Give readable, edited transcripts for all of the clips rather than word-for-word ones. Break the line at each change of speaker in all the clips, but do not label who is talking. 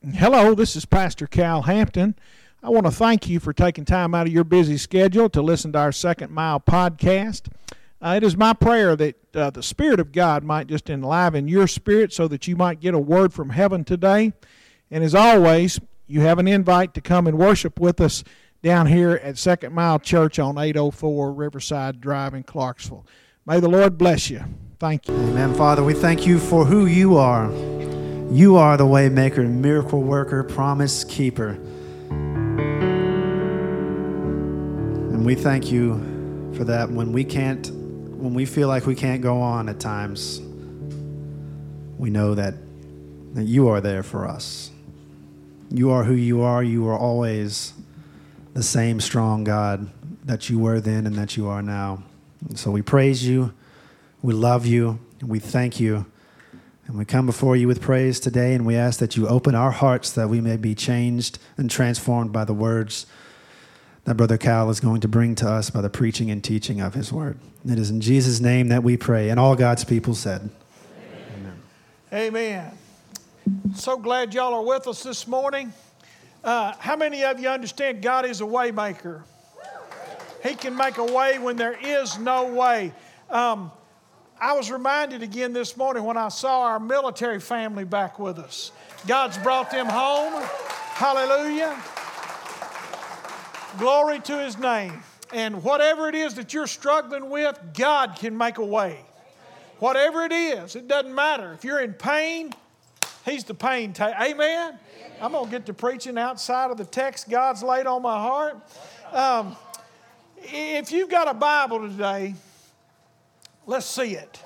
Hello, this is Pastor Cal Hampton. I want to thank you for taking time out of your busy schedule to listen to our Second Mile podcast. It is my prayer that the Spirit of God might just enliven your spirit so that you might get a word from heaven today. And as always, you have an invite to come and worship with us down here at Second Mile Church on 804 Riverside Drive in Clarksville. May the Lord bless you. Thank you.
Amen. Father, we thank you for who you are. You are the way maker, miracle worker, promise keeper. And we thank you for that when we feel like we can't go on at times, we know that you are there for us. You are who you are. You are always the same strong God that you were then and that you are now. And so we praise you. We love you. And we thank you. And we come before you with praise today, and we ask that you open our hearts that we may be changed and transformed by the words that Brother Cal is going to bring to us by the preaching and teaching of his word. It is in Jesus' name that we pray. And all God's people said,
Amen. Amen. So glad y'all are with us this morning. How many of you understand God is a way maker? He can make a way when there is no way. I was reminded again this morning when I saw our military family back with us. God's brought them home. Hallelujah. Glory to His name. And whatever it is that you're struggling with, God can make a way. Whatever it is, it doesn't matter. If you're in pain, He's the pain taker. Amen? I'm going to get to preaching outside of the text God's laid on my heart. If you've got a Bible today, let's see it.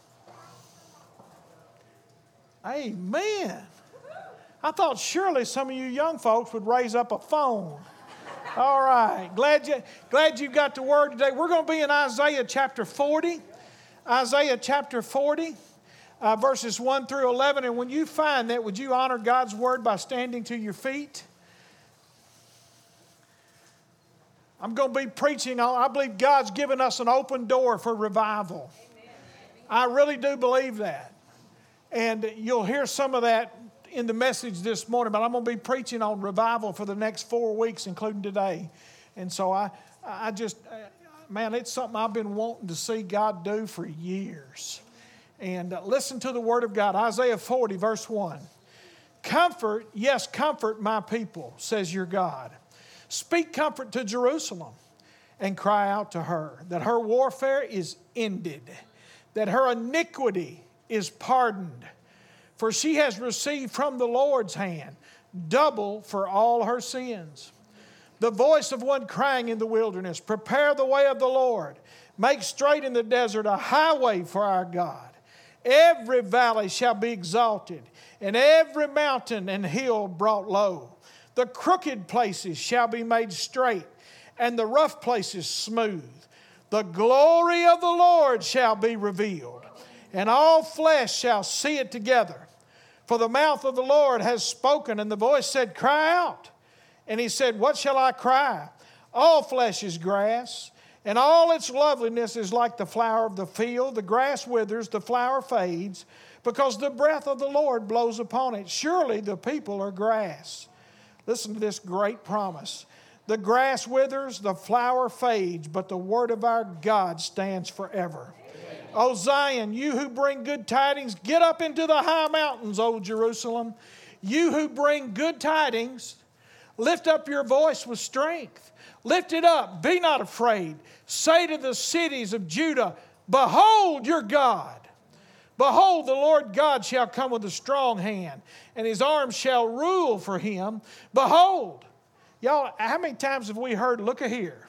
Amen. I thought surely some of you young folks would raise up a phone. All right. Glad you got the word today. We're going to be in Isaiah chapter 40. Isaiah chapter 40, verses 1 through 11. And when you find that, would you honor God's word by standing to your feet? I'm going to be preaching on, I believe God's given us an open door for revival. I really do believe that. And you'll hear some of that in the message this morning, but I'm going to be preaching on revival for the next 4 weeks, including today. And so I just, man, it's something I've been wanting to see God do for years. And listen to the word of God, Isaiah 40, verse 1. Comfort, yes, comfort my people, says your God. Speak comfort to Jerusalem and cry out to her that her warfare is ended, that her iniquity is pardoned. For she has received from the Lord's hand double for all her sins. The voice of one crying in the wilderness, prepare the way of the Lord. Make straight in the desert a highway for our God. Every valley shall be exalted, and every mountain and hill brought low. The crooked places shall be made straight, and the rough places smooth. The glory of the Lord shall be revealed, and all flesh shall see it together. For the mouth of the Lord has spoken, and the voice said, cry out. And He said, what shall I cry? All flesh is grass, and all its loveliness is like the flower of the field. The grass withers, the flower fades, because the breath of the Lord blows upon it. Surely the people are grass. Listen to this great promise. The grass withers, the flower fades, but the word of our God stands forever. Amen. O Zion, you who bring good tidings, get up into the high mountains, O Jerusalem. You who bring good tidings, lift up your voice with strength. Lift it up, be not afraid. Say to the cities of Judah, behold your God. Behold, the Lord God shall come with a strong hand, and His arm shall rule for Him. Behold, y'all, how many times have we heard, look here,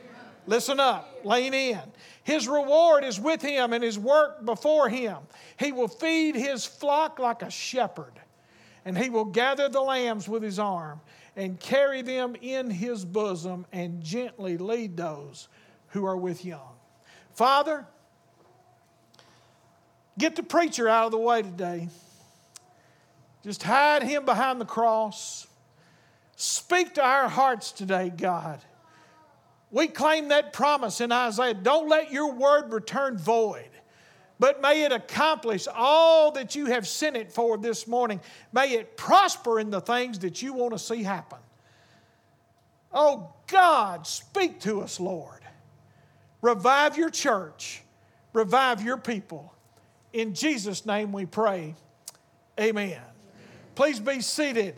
listen up, lean in. His reward is with Him and His work before Him. He will feed His flock like a shepherd, and He will gather the lambs with His arm and carry them in His bosom and gently lead those who are with young. Father, get the preacher out of the way today. Just hide him behind the cross. Speak to our hearts today, God. We claim that promise in Isaiah. Don't let your word return void. but may it accomplish all that you have sent it for this morning. May it prosper in the things that you want to see happen. Oh God, speak to us, Lord. Revive your church. Revive your people. In Jesus' name we pray. Amen. Please be seated.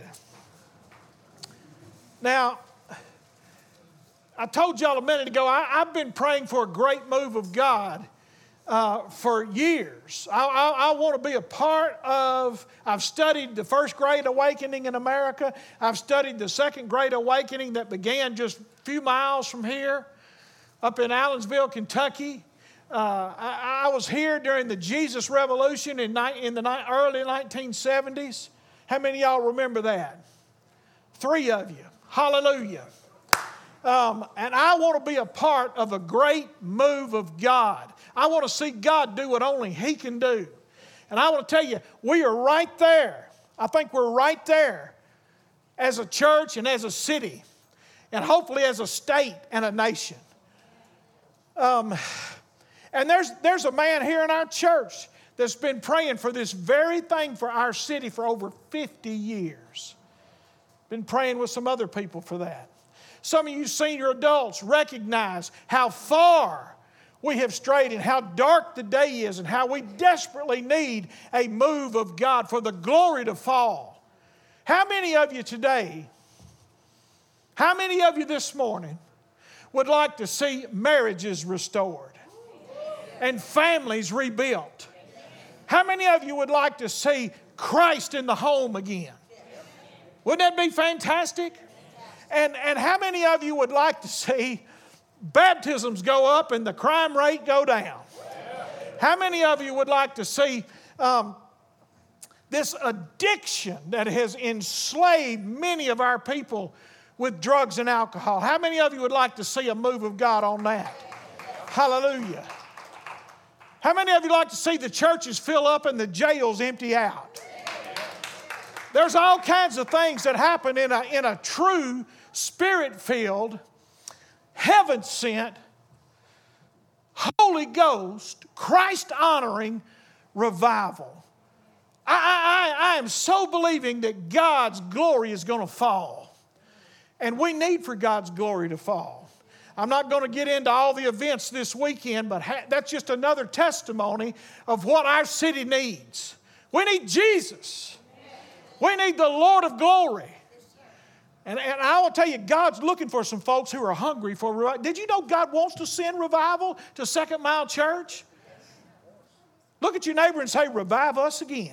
Now, I told y'all a minute ago, I've been praying for a great move of God for years. I want to be a part of, I've studied the first Great Awakening in America. I've studied the second Great Awakening that began just a few miles from here, up in Allensville, Kentucky. I was here during the Jesus Revolution in the early 1970s. How many of y'all remember that? 3 of you. Hallelujah. And I want to be a part of a great move of God. I want to see God do what only He can do. And I want to tell you, we are right there. I think we're right there as a church and as a city, and hopefully as a state and a nation. And there's a man here in our church that's been praying for this very thing for our city for over 50 years. Been praying with some other people for that. Some of you senior adults recognize how far we have strayed and how dark the day is and how we desperately need a move of God for the glory to fall. How many of you today, how many of you this morning would like to see marriages restored and families rebuilt? How many of you would like to see Christ in the home again? Wouldn't that be fantastic? And how many of you would like to see baptisms go up and the crime rate go down? How many of you would like to see this addiction that has enslaved many of our people with drugs and alcohol? How many of you would like to see a move of God on that? Hallelujah. How many of you like to see the churches fill up and the jails empty out? There's all kinds of things that happen in a true Spirit-filled, heaven-sent, Holy Ghost, Christ-honoring revival. I am so believing that God's glory is going to fall. And we need for God's glory to fall. I'm not going to get into all the events this weekend, but that's just another testimony of what our city needs. We need Jesus. We need the Lord of glory. And I will tell you, God's looking for some folks who are hungry for revival. Did you know God wants to send revival to Second Mile Church? Look at your neighbor and say, revive us again.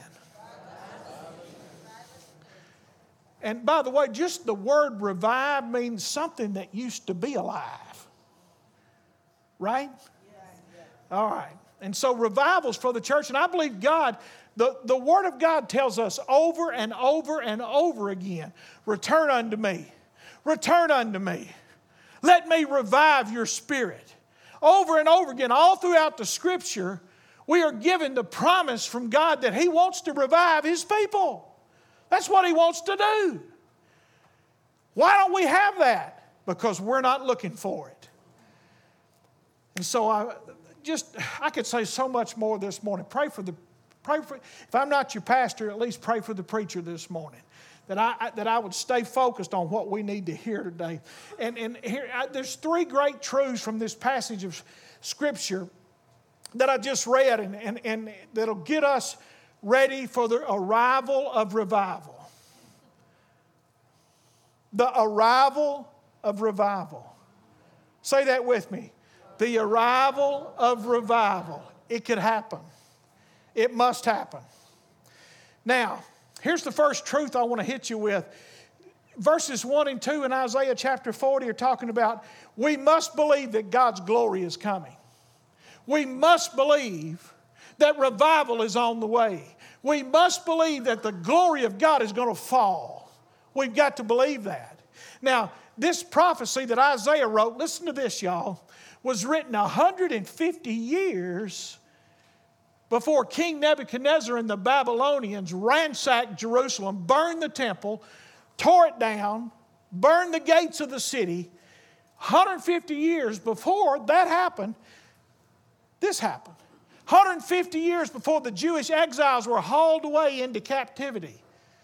And by the way, just the word revive means something that used to be alive. Right? All right. And so revival's for the church. And I believe God, the Word of God tells us over and over and over again, return unto me. Return unto me. Let me revive your spirit. Over and over again, all throughout the Scripture, we are given the promise from God that He wants to revive His people. That's what He wants to do. Why don't we have that? Because we're not looking for it. And so I could say so much more this morning. Pray for, if I'm not your pastor, at least pray for the preacher this morning. That I would stay focused on what we need to hear today. And here, there's 3 great truths from this passage of Scripture that I just read and that'll get us ready for the arrival of revival. The arrival of revival. Say that with me. The arrival of revival. It could happen. It must happen. Now, here's the first truth I want to hit you with. Verses 1 and 2 in Isaiah chapter 40 are talking about we must believe that God's glory is coming. We must believe that revival is on the way. We must believe that the glory of God is going to fall. We've got to believe that. Now, this prophecy that Isaiah wrote, listen to this, y'all, was written 150 years before King Nebuchadnezzar and the Babylonians ransacked Jerusalem, burned the temple, tore it down, burned the gates of the city. 150 years before that happened, this happened. 150 years before the Jewish exiles were hauled away into captivity.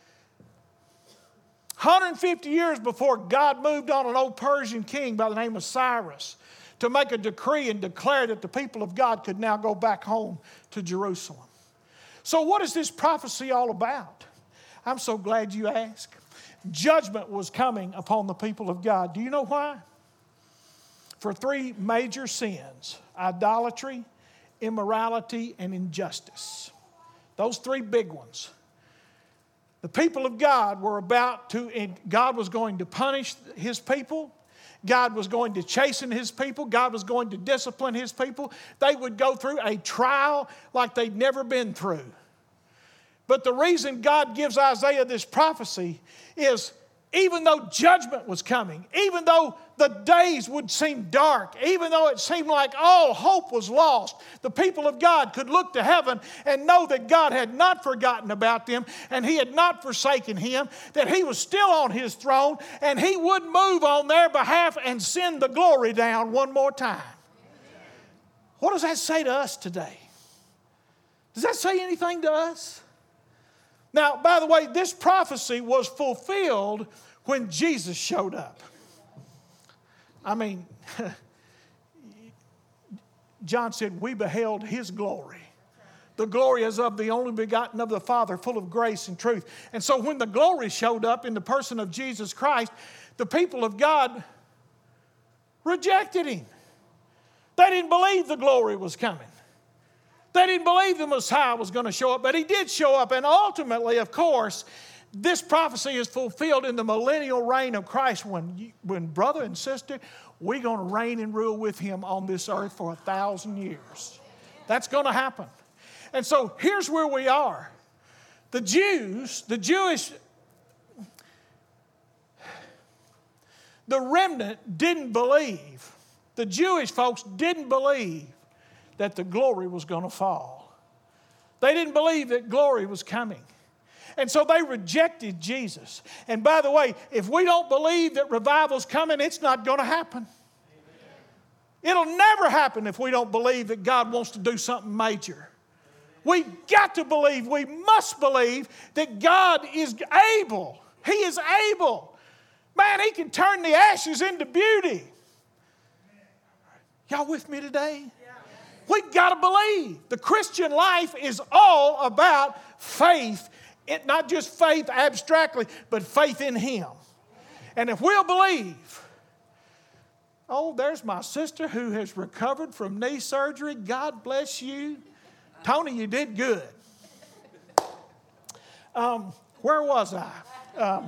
150 years before God moved on an old Persian king by the name of Cyrus to make a decree and declare that the people of God could now go back home to Jerusalem. So what is this prophecy all about? I'm so glad you asked. Judgment was coming upon the people of God. Do you know why? For three major sins: idolatry, immorality, and injustice. Those three big ones. The people of God God was going to punish His people. God was going to chasten His people. God was going to discipline His people. They would go through a trial like they'd never been through. But the reason God gives Isaiah this prophecy is, even though judgment was coming, even though the days would seem dark, even though it seemed like all hope was lost, the people of God could look to heaven and know that God had not forgotten about them and He had not forsaken Him, that He was still on His throne and He would move on their behalf and send the glory down one more time. What does that say to us today? Does that say anything to us? Now, by the way, this prophecy was fulfilled when Jesus showed up. I mean, John said, we beheld His glory. The glory is of the only begotten of the Father, full of grace and truth. And so when the glory showed up in the person of Jesus Christ, the people of God rejected Him. They didn't believe the glory was coming. They didn't believe the Messiah was going to show up, but He did show up. And ultimately, of course, this prophecy is fulfilled in the millennial reign of Christ when brother and sister, we're going to reign and rule with Him on this earth for 1,000 years. That's going to happen. And so here's where we are. The remnant didn't believe. The Jewish folks didn't believe that the glory was going to fall. They didn't believe that glory was coming. And so they rejected Jesus. And by the way, if we don't believe that revival's coming, it's not going to happen. It'll never happen if we don't believe that God wants to do something major. We've got to believe, we must believe that God is able. He is able. Man, He can turn the ashes into beauty. Y'all with me today? We've got to believe. The Christian life is all about faith. Not just faith abstractly, but faith in Him. And if we'll believe, oh, there's my sister who has recovered from knee surgery. God bless you. Tony, you did good. Where was I?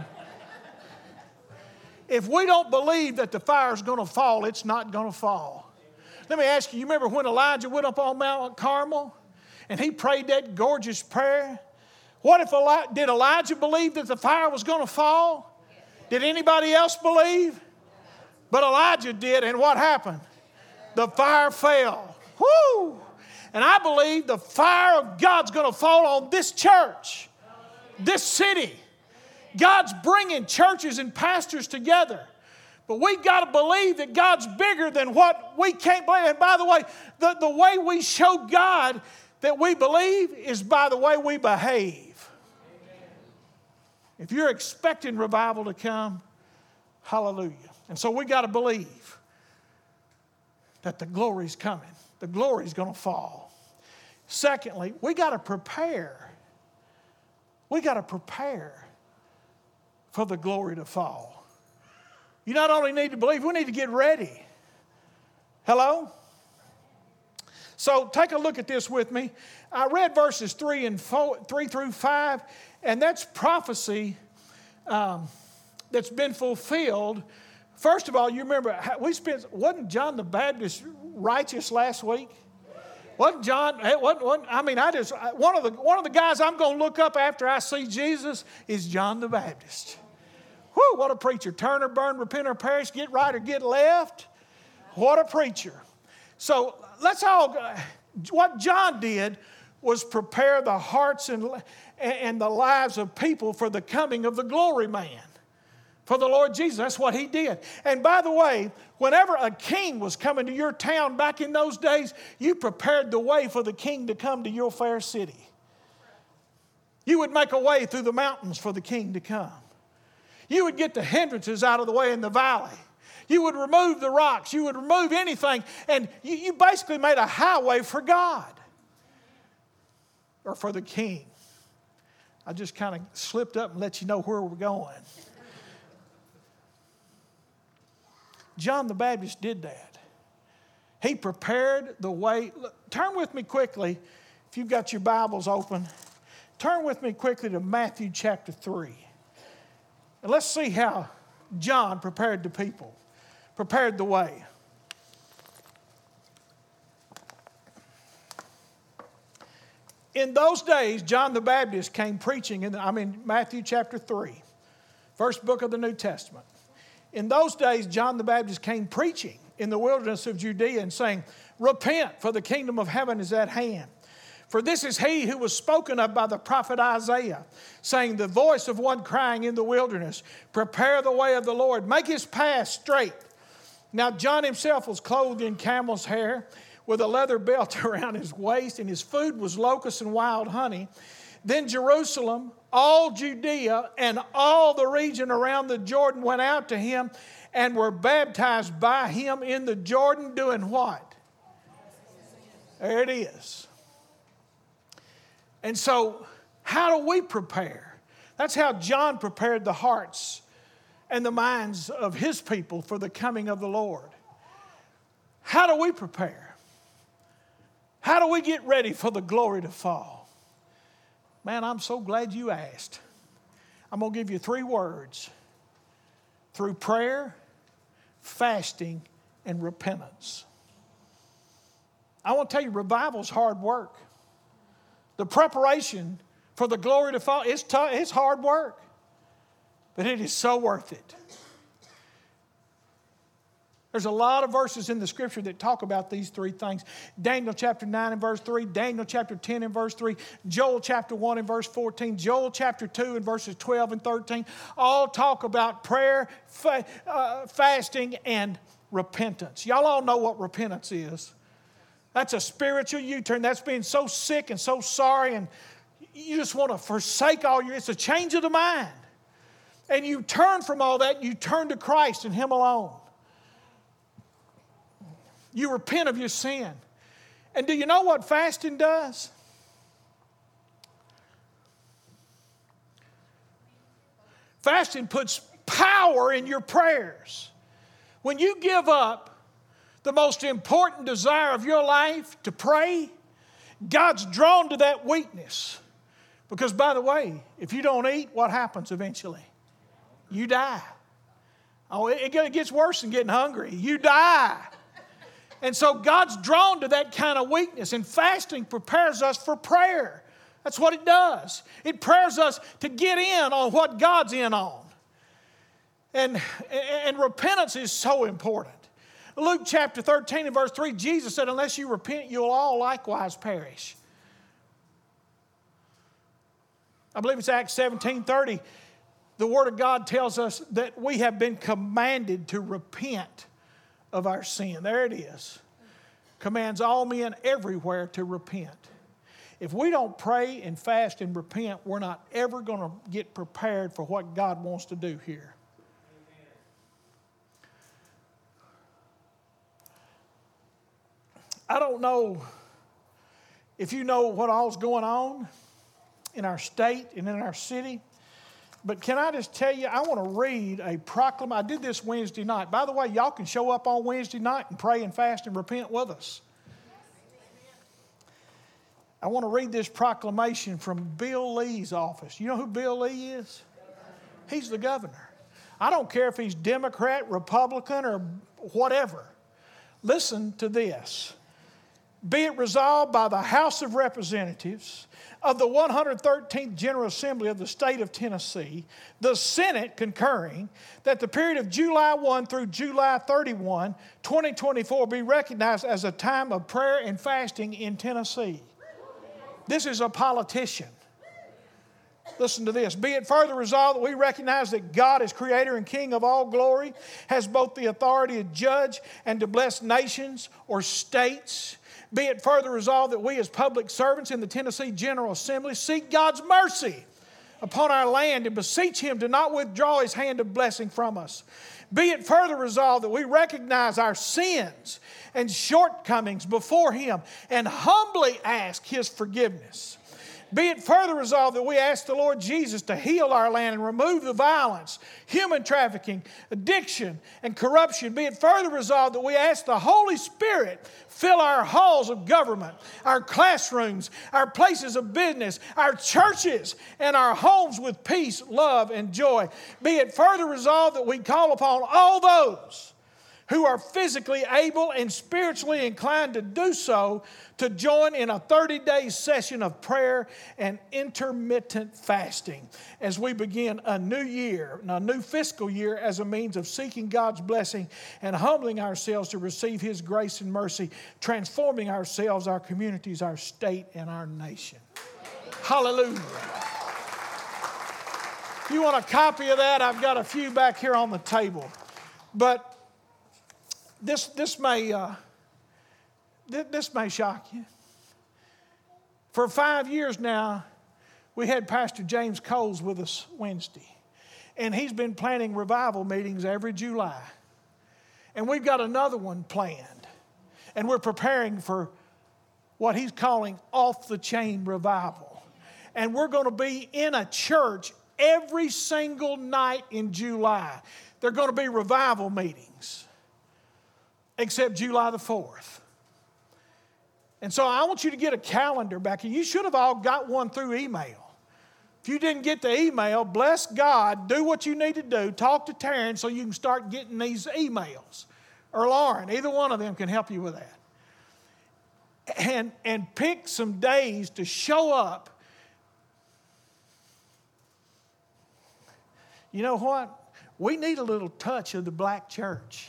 If we don't believe that the fire is going to fall, it's not going to fall. Let me ask you, you remember when Elijah went up on Mount Carmel and he prayed that gorgeous prayer? Did Elijah believe that the fire was going to fall? Did anybody else believe? But Elijah did, and what happened? The fire fell. Woo! And I believe the fire of God's going to fall on this church, this city. God's bringing churches and pastors together. But we've got to believe that God's bigger than what we can't believe. And by the way, the way we show God that we believe is by the way we behave. If you're expecting revival to come, hallelujah. And so we got to believe that the glory's coming. The glory's going to fall. Secondly, we got to prepare. We got to prepare for the glory to fall. You not only need to believe, we need to get ready. Hello? So take a look at this with me. I read verses 3 through 5, and that's prophecy that's been fulfilled. First of all, you remember, wasn't John the Baptist righteous last week? Wasn't John? One of the guys I'm going to look up after I see Jesus is John the Baptist. Whew, what a preacher. Turn or burn, repent or perish, get right or get left. What a preacher. So what John did was prepare the hearts and the lives of people for the coming of the glory man. for the Lord Jesus. That's what he did. And by the way, whenever a king was coming to your town back in those days, you prepared the way for the king to come to your fair city. You would make a way through the mountains for the king to come. You would get the hindrances out of the way in the valley. You would remove the rocks. You would remove anything. And you basically made a highway for God or for the king. I just kind of slipped up and let you know where we're going. John the Baptist did that. He prepared the way. Look, turn with me quickly, if you've got your Bibles open, turn with me quickly to Matthew chapter 3. And let's see how John prepared the people, prepared the way. In those days, John the Baptist came preaching, Matthew chapter 3, first book of the New Testament. In those days, John the Baptist came preaching in the wilderness of Judea and saying, "Repent, for the kingdom of heaven is at hand. For this is he who was spoken of by the prophet Isaiah, saying, the voice of one crying in the wilderness, prepare the way of the Lord, make his path straight." Now John himself was clothed in camel's hair, with a leather belt around his waist, and his food was locusts and wild honey. Then Jerusalem, all Judea, and all the region around the Jordan went out to him and were baptized by him in the Jordan, doing what? There it is. And so, how do we prepare? That's how John prepared the hearts and the minds of his people for the coming of the Lord. How do we prepare? How do we get ready for the glory to fall? Man, I'm so glad you asked. I'm going to give you 3 words. Through prayer, fasting, and repentance. I want to tell you, revival's hard work. The preparation for the glory to fall, it's tough, it's hard work. But it is so worth it. There's a lot of verses in the Scripture that talk about these 3 things. Daniel chapter 9 and verse 3, Daniel chapter 10 and verse 3, Joel chapter 1 and verse 14, Joel chapter 2 and verses 12 and 13, all talk about prayer, fasting, and repentance. Y'all all know what repentance is. That's a spiritual U-turn. That's being so sick and so sorry, and you just want to forsake all it's a change of the mind. And you turn from all that, and you turn to Christ and Him alone. You repent of your sin. And do you know what fasting does? Fasting puts power in your prayers. When you give up the most important desire of your life to pray, God's drawn to that weakness. Because, by the way, if you don't eat, what happens eventually? You die. Oh, it gets worse than getting hungry. You die. And so God's drawn to that kind of weakness, and fasting prepares us for prayer. That's what it does. It prepares us to get in on what God's in on. And repentance is so important. Luke chapter 13 and verse 3, Jesus said, unless you repent, you'll all likewise perish. I believe it's Acts 17:30. The Word of God tells us that we have been commanded to repent of our sin. There it is. Commands all men everywhere to repent. If we don't pray and fast and repent, we're not ever going to get prepared for what God wants to do here. I don't know if you know what all's going on in our state and in our city, but can I just tell you, I want to read a proclamation. I did this Wednesday night. By the way, y'all can show up on Wednesday night and pray and fast and repent with us. I want to read this proclamation from Bill Lee's office. You know who Bill Lee is? He's the governor. I don't care if he's Democrat, Republican, or whatever. Listen to this. Be it resolved by the House of Representatives of the 113th General Assembly of the State of Tennessee, the Senate concurring, that the period of July 1 through July 31, 2024 be recognized as a time of prayer and fasting in Tennessee. This is a politician. Listen to this. Be it further resolved that we recognize that God is creator and king of all glory, has both the authority to judge and to bless nations or states. Be it further resolved that we as public servants in the Tennessee General Assembly seek God's mercy upon our land and beseech Him to not withdraw His hand of blessing from us. Be it further resolved that we recognize our sins and shortcomings before Him and humbly ask His forgiveness. Be it further resolved that we ask the Lord Jesus to heal our land and remove the violence, human trafficking, addiction, and corruption. Be it further resolved that we ask the Holy Spirit fill our halls of government, our classrooms, our places of business, our churches, and our homes with peace, love, and joy. Be it further resolved that we call upon all those who are physically able and spiritually inclined to do so to join in a 30-day session of prayer and intermittent fasting as we begin a new year, a new fiscal year, as a means of seeking God's blessing and humbling ourselves to receive His grace and mercy, transforming ourselves, our communities, our state, and our nation. Hallelujah. If you want a copy of that, I've got a few back here on the table. But this may shock you. For 5 years now, we had Pastor James Coles with us Wednesday. And he's been planning revival meetings every July. And we've got another one planned. And we're preparing for what he's calling off-the-chain revival. And we're going to be in a church every single night in July. They're going to be revival meetings. Except July the 4th. And so I want you to get a calendar back. You should have all got one through email. If you didn't get the email, bless God, do what you need to do. Talk to Taryn so you can start getting these emails. Or Lauren, either one of them can help you with that. And pick some days to show up. You know what? We need a little touch of the black church.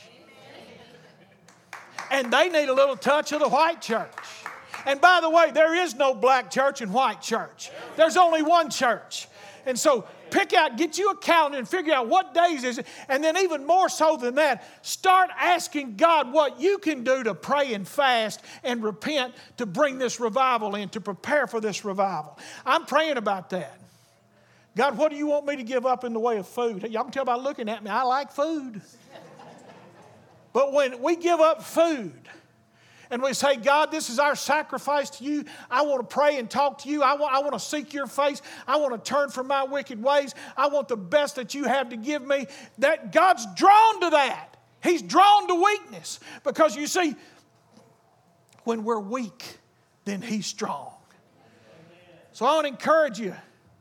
And they need a little touch of the white church. And by the way, there is no black church and white church. There's only one church. And so get you a calendar and figure out what days is it. And then even more so than that, start asking God what you can do to pray and fast and repent to bring this revival in, to prepare for this revival. I'm praying about that. God, what do you want me to give up in the way of food? Y'all can tell by looking at me, I like food. But when we give up food and we say, God, this is our sacrifice to you. I want to pray and talk to you. I want to seek your face. I want to turn from my wicked ways. I want the best that you have to give me. That God's drawn to that. He's drawn to weakness. Because you see, when we're weak, then He's strong. So I want to encourage you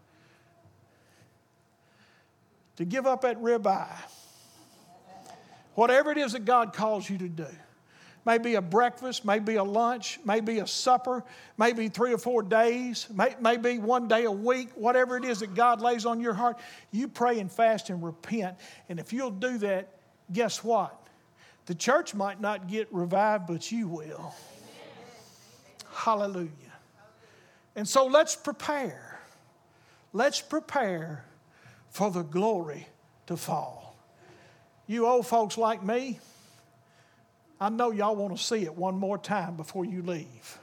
to give up that ribeye. Whatever it is that God calls you to do. Maybe a breakfast, maybe a lunch, maybe a supper, maybe 3 or 4 days, maybe 1 day a week, whatever it is that God lays on your heart, you pray and fast and repent. And if you'll do that, guess what? The church might not get revived, but you will. Hallelujah. And so let's prepare. Let's prepare for the glory to fall. You old folks like me, I know y'all want to see it one more time before you leave.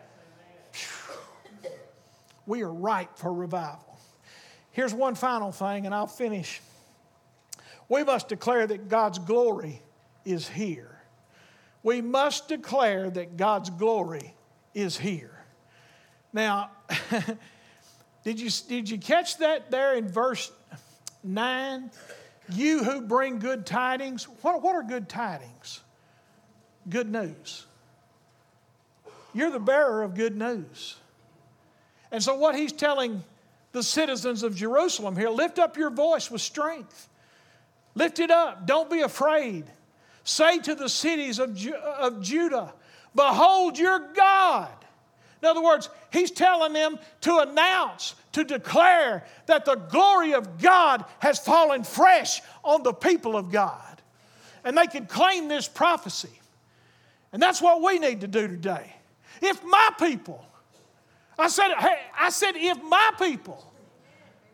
We are ripe for revival. Here's one final thing, and I'll finish. We must declare that God's glory is here. We must declare that God's glory is here. Now, did you catch that there in verse 9? You who bring good tidings. What are good tidings? Good news. You're the bearer of good news. And so what he's telling the citizens of Jerusalem here, lift up your voice with strength. Lift it up. Don't be afraid. Say to the cities of Judah, behold your God. In other words, he's telling them to announce, to declare that the glory of God has fallen fresh on the people of God. And they can claim this prophecy. And that's what we need to do today. If my people, I said, if my people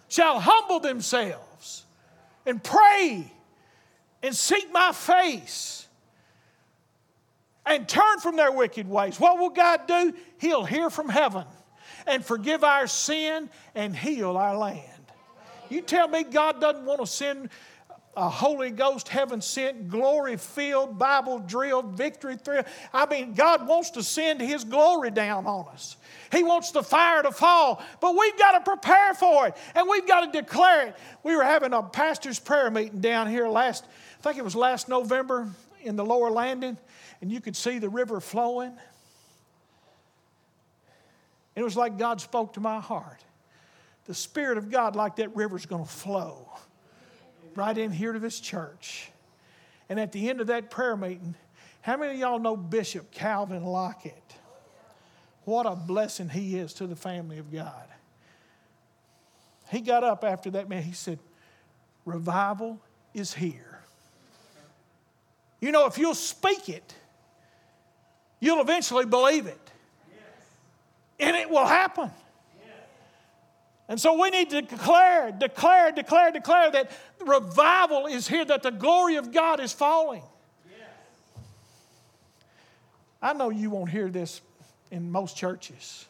shall humble themselves and pray and seek my face and turn from their wicked ways. What will God do? He'll hear from heaven and forgive our sin and heal our land. You tell me God doesn't want to send a Holy Ghost, heaven-sent, glory-filled, Bible-drilled, victory-thrilled. I mean, God wants to send His glory down on us. He wants the fire to fall, but we've got to prepare for it, and we've got to declare it. We were having a pastor's prayer meeting down here I think it was last November in the lower landing, and you could see the river flowing. It was like God spoke to my heart. The Spirit of God, like that river, is going to flow right in here to this church. And at the end of that prayer meeting, how many of y'all know Bishop Calvin Lockett? What a blessing he is to the family of God. He got up after that man. He said, revival is here. You know, if you'll speak it, you'll eventually believe it. And it will happen. And so we need to declare that revival is here, that the glory of God is falling. I know you won't hear this in most churches,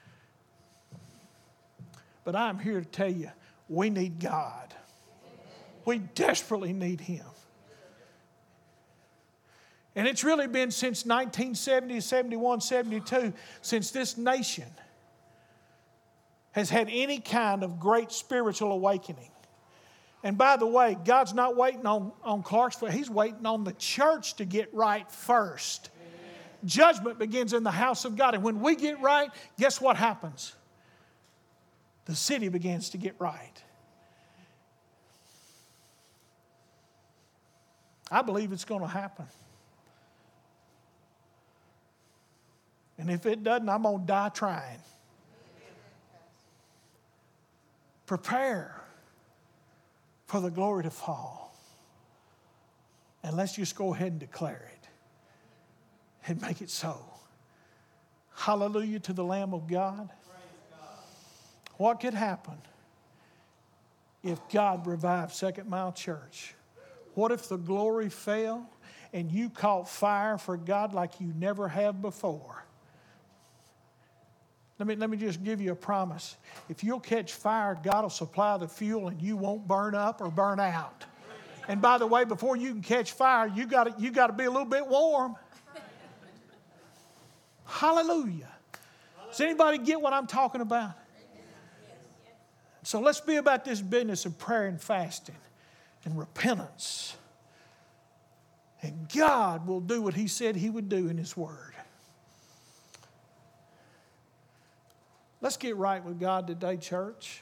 but I'm here to tell you, we need God. We desperately need Him. And it's really been since 1970, 71, 72, since this nation has had any kind of great spiritual awakening. And by the way, God's not waiting on Clarksville. He's waiting on the church to get right first. Amen. Judgment begins in the house of God. And when we get right, guess what happens? The city begins to get right. I believe it's going to happen. And if it doesn't, I'm going to die trying. Prepare for the glory to fall. And let's just go ahead and declare it and make it so. Hallelujah to the Lamb of God. What could happen if God revived Second Mile Church? What if the glory fell and you caught fire for God like you never have before? Let me just give you a promise. If you'll catch fire, God will supply the fuel and you won't burn up or burn out. And by the way, before you can catch fire, you got to be a little bit warm. Hallelujah. Does anybody get what I'm talking about? So let's be about this business of prayer and fasting and repentance. And God will do what He said He would do in His Word. Let's get right with God today, church.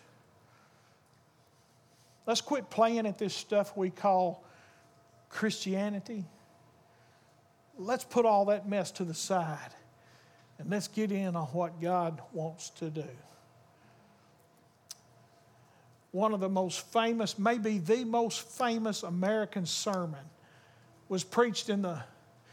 Let's quit playing at this stuff we call Christianity. Let's put all that mess to the side and let's get in on what God wants to do. One of the most famous, maybe the most famous American sermon was preached in the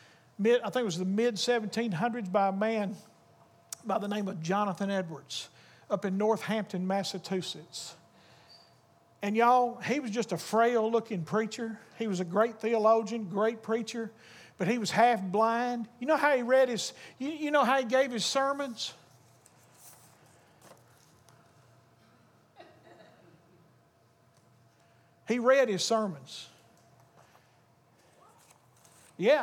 mid-1700s by a man by the name of Jonathan Edwards up in Northampton, Massachusetts. And y'all, he was just a frail-looking preacher. He was a great theologian, great preacher, but he was half blind. You know how he read his, you know how he gave his sermons? He read his sermons. Yeah.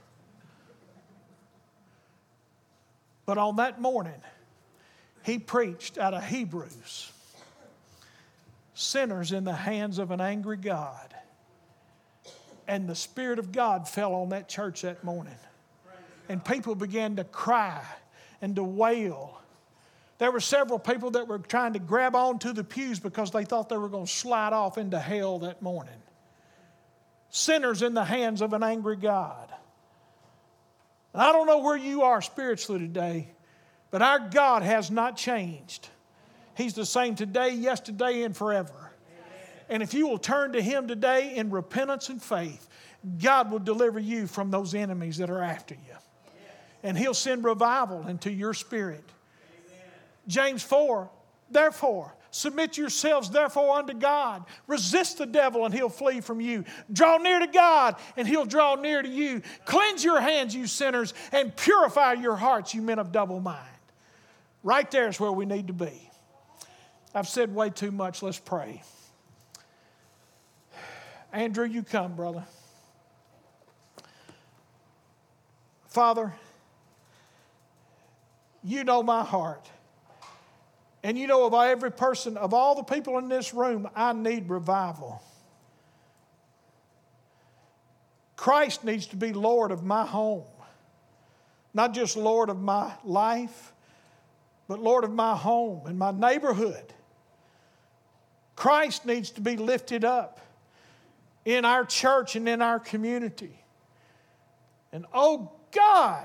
But on that morning, he preached out of Hebrews. Sinners in the hands of an angry God. And the Spirit of God fell on that church that morning. And people began to cry and to wail. There were several people that were trying to grab onto the pews because they thought they were going to slide off into hell that morning. Sinners in the hands of an angry God. And I don't know where you are spiritually today, but our God has not changed. He's the same today, yesterday, and forever. And if you will turn to Him today in repentance and faith, God will deliver you from those enemies that are after you. And He'll send revival into your spirit. James 4, therefore, Submit yourselves therefore unto God. Resist the devil and he'll flee from you. Draw near to God and he'll draw near to you. Cleanse your hands, you sinners, and purify your hearts, you men of double mind. Right there is where we need to be. I've said way too much. Let's pray. Andrew, you come, brother. Father, you know my heart. And you know of every person, of all the people in this room, I need revival. Christ needs to be Lord of my home. Not just Lord of my life, but Lord of my home and my neighborhood. Christ needs to be lifted up in our church and in our community. And oh God,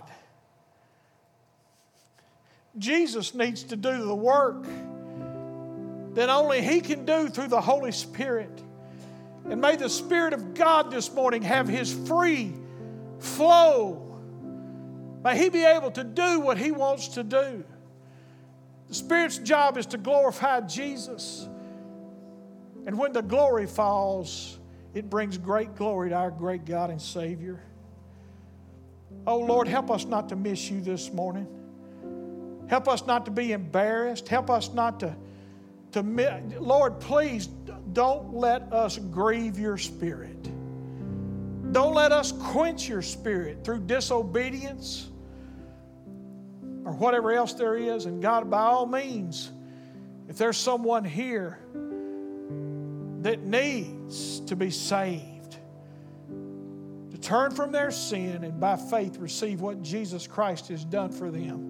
Jesus needs to do the work that only He can do through the Holy Spirit. And may the Spirit of God this morning have His free flow. May He be able to do what He wants to do. The Spirit's job is to glorify Jesus. And when the glory falls, it brings great glory to our great God and Savior. Oh Lord, help us not to miss You this morning. Help us not to be embarrassed. Help us not to Lord, please don't let us grieve Your Spirit. Don't let us quench Your Spirit through disobedience or whatever else there is. And God, by all means, if there's someone here that needs to be saved, to turn from their sin and by faith receive what Jesus Christ has done for them,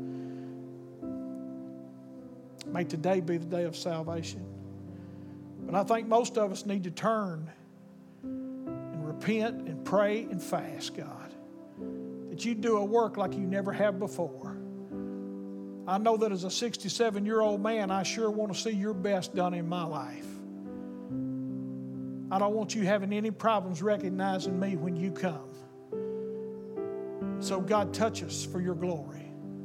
may today be the day of salvation. But I think most of us need to turn and repent and pray and fast, God, that You do a work like You never have before. I know that as a 67-year-old man, I sure want to see Your best done in my life. I don't want You having any problems recognizing me when You come. So God, touch us for Your glory.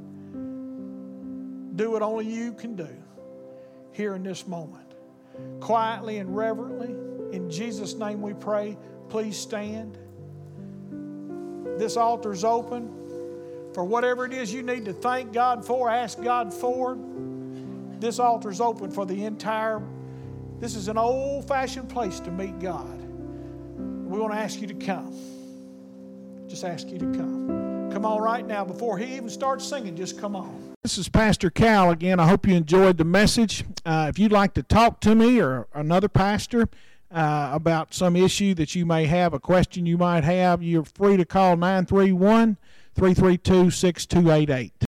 Do what only You can do here in this moment. Quietly and reverently, in Jesus' name we pray. Please stand. This altar's open for whatever it is you need to thank God for, ask God for. This altar's open for the entire. This is an old-fashioned place to meet God. We want to ask you to come. Just ask you to come. Come on right now. Before he even starts singing, just come on.
This is Pastor Cal again. I hope you enjoyed the message. If you'd like to talk to me or another pastor about some issue that you may have, a question you might have, you're free to call 931-332-6288.